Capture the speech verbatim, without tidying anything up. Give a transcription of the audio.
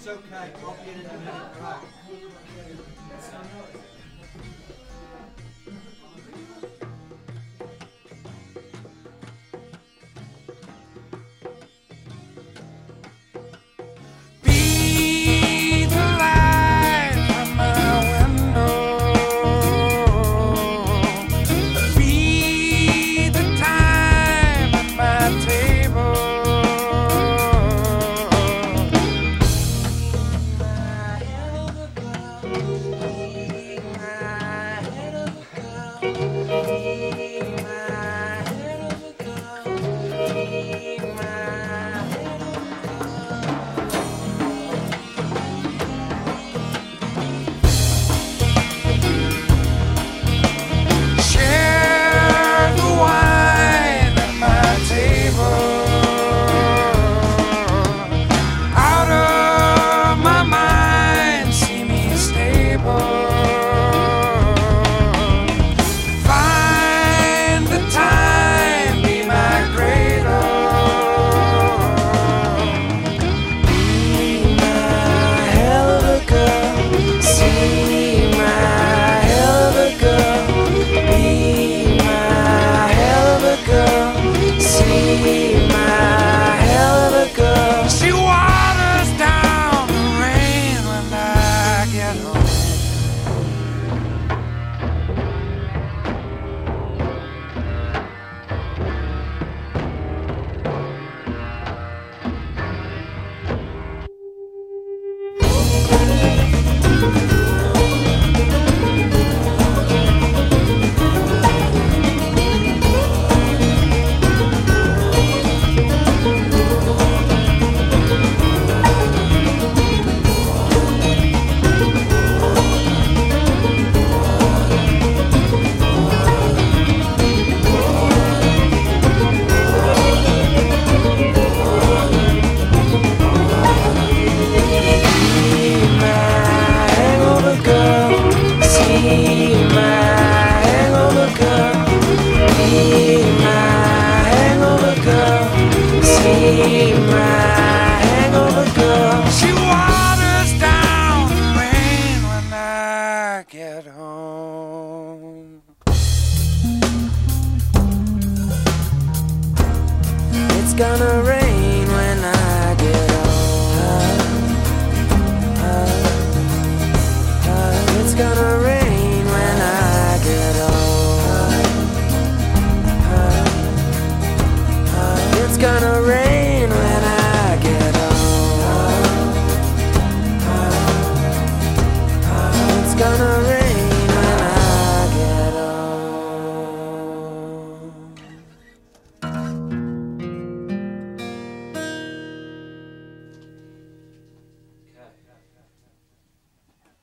It's okay, I'll be in in a minute, right? Be the light from my window. Be the time at my table. She waters down the rain when I get home. It's gonna rain when I get home. It's gonna rain when I get home. It's gonna rain when I get home. It's gonna